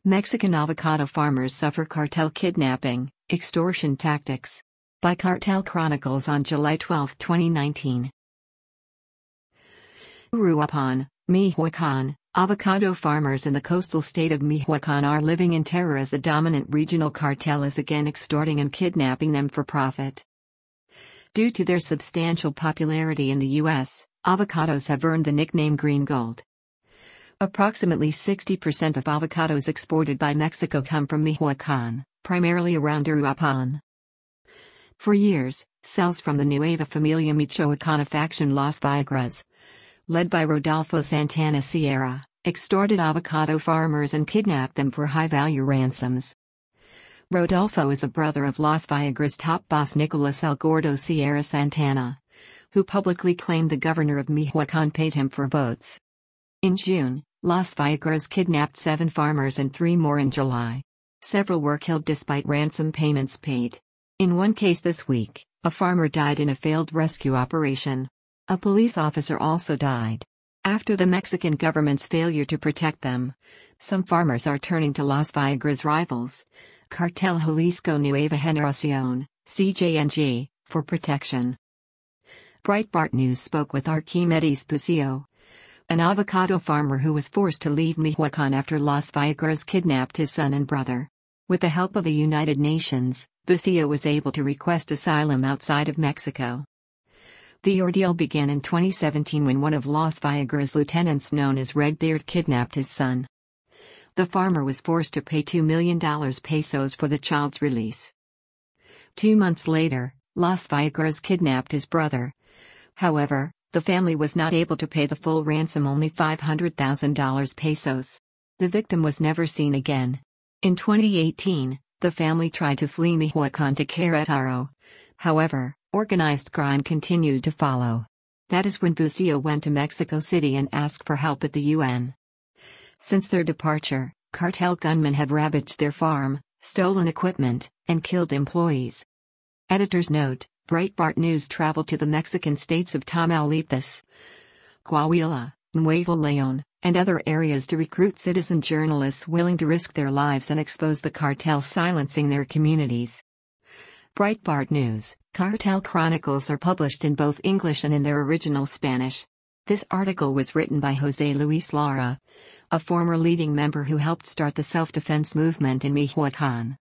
Mexican avocado farmers suffer cartel kidnapping, extortion tactics. By Cartel Chronicles on July 12, 2019. Uruapan, Michoacán. Avocado farmers in the coastal state of Michoacán are living in terror as the dominant regional cartel is again extorting and kidnapping them for profit. Due to their substantial popularity in the U.S., avocados have earned the nickname green gold. Approximately 60% of avocados exported by Mexico come from Michoacán, primarily around Uruapan. For years, cells from the Nueva Familia Michoacana faction Los Viagras, led by Rodolfo Santana Sierra, extorted avocado farmers and kidnapped them for high-value ransoms. Rodolfo is a brother of Los Viagras top boss Nicolas El Gordo Sierra Santana, who publicly claimed the governor of Michoacán paid him for votes. In June, Los Viagras kidnapped 7 farmers and 3 more in July. Several were killed despite ransom payments paid. In one case this week, a farmer died in a failed rescue operation. A police officer also died. After the Mexican government's failure to protect them, some farmers are turning to Los Viagras rivals, Cartel Jalisco Nueva Generación, CJNG, for protection. Breitbart News spoke with Archimedes Bucio, an avocado farmer who was forced to leave Michoacán after Los Viagras kidnapped his son and brother. With the help of the United Nations, Bucio was able to request asylum outside of Mexico. The ordeal began in 2017 when one of Los Viagras lieutenants known as Redbeard kidnapped his son. The farmer was forced to pay $2 million pesos for the child's release. 2 months later, Los Viagras kidnapped his brother. However, the family was not able to pay the full ransom, only $500,000 pesos. The victim was never seen again. In 2018, the family tried to flee Michoacán to Querétaro. However, organized crime continued to follow. That is when Bucio went to Mexico City and asked for help at the UN. Since their departure, cartel gunmen have ravaged their farm, stolen equipment, and killed employees. Editor's note: Breitbart News traveled to the Mexican states of Tamaulipas, Coahuila, Nuevo León, and other areas to recruit citizen journalists willing to risk their lives and expose the cartel silencing their communities. Breitbart News, Cartel Chronicles are published in both English and in their original Spanish. This article was written by José Luis Lara, a former leading member who helped start the self-defense movement in Michoacán.